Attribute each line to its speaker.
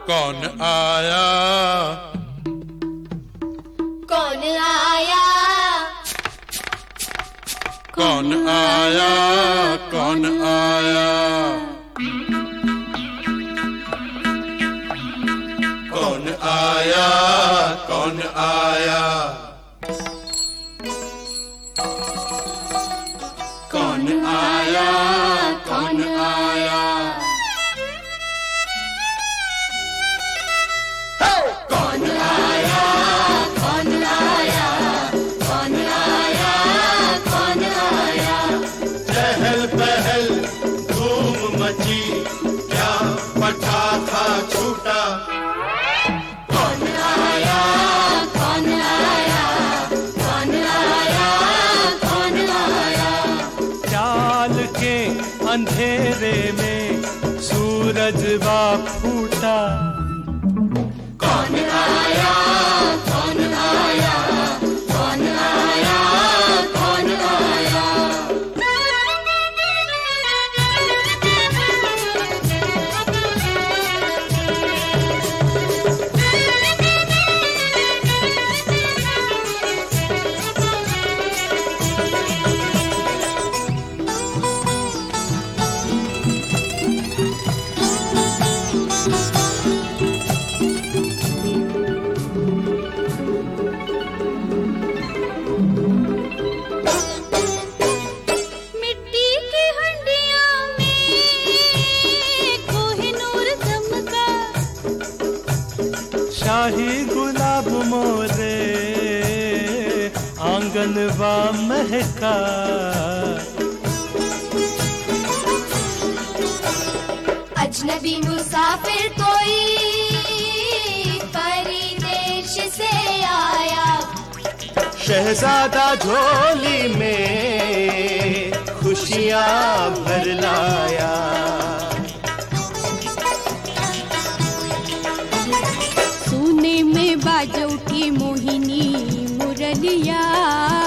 Speaker 1: कौन आया,
Speaker 2: कौन आया,
Speaker 1: कौन आया, कौन आया, कौन आया, कौन आया, कौन आया, कौन आया,
Speaker 2: कौन आया, कौन आया, कौन आया, कौन आया।
Speaker 1: चहल पहल धूम मची, क्या पटाखा छूटा,
Speaker 2: कौन आया, कौन आया, कौन आया, कौन आया।
Speaker 3: चाल के अंधेरे में सूरज वा फूटा,
Speaker 2: कौन आया, कौन आया, कौन आया, कौन आया। मिट्टी की हंडिया में कोहिनूर चमका,
Speaker 3: शाही गुलाब मोरे आंगन वा महका,
Speaker 2: अजनबी मुसाफिर कोई परदेश से आया,
Speaker 3: शहजादा झोली में खुशियाँ भर लाया।
Speaker 2: सोने में बाजों की मोहिनी मुरलिया,